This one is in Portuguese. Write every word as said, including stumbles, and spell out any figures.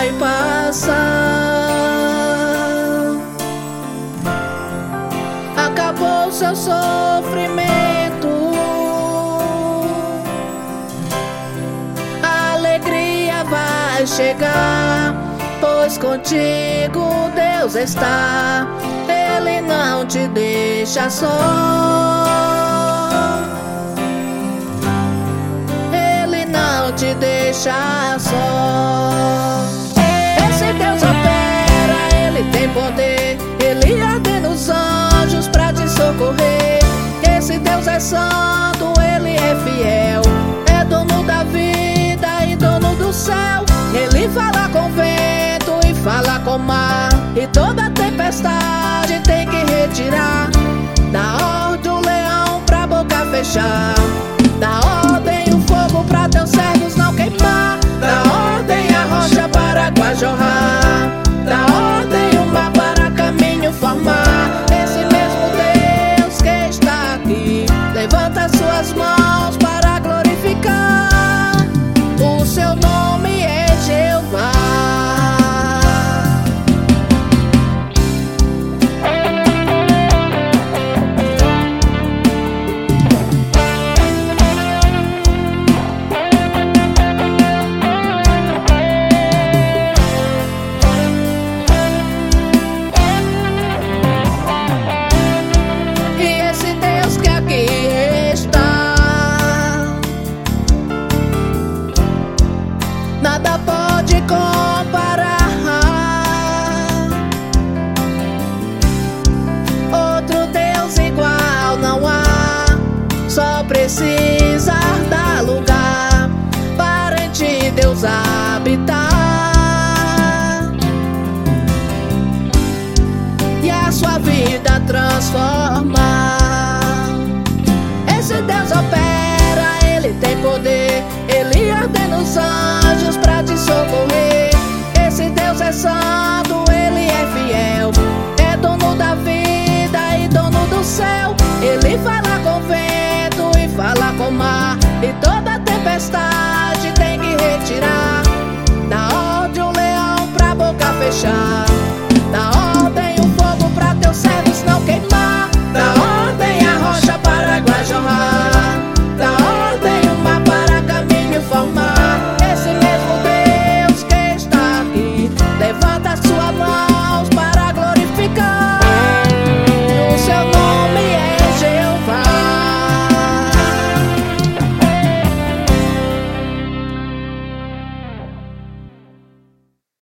vai passar. Acabou seu sofrimento, a alegria vai chegar, pois contigo Deus está. Ele não te deixa só, Ele não te deixa só. Esse Deus opera, Ele tem poder, Ele ordena os anjos pra te socorrer. Esse Deus é santo, Ele é fiel, é dono da vida e dono do céu. Ele fala com o vento e fala com o mar, e toda tempestade tem que retirar. Dá ordem o leão pra boca fechar.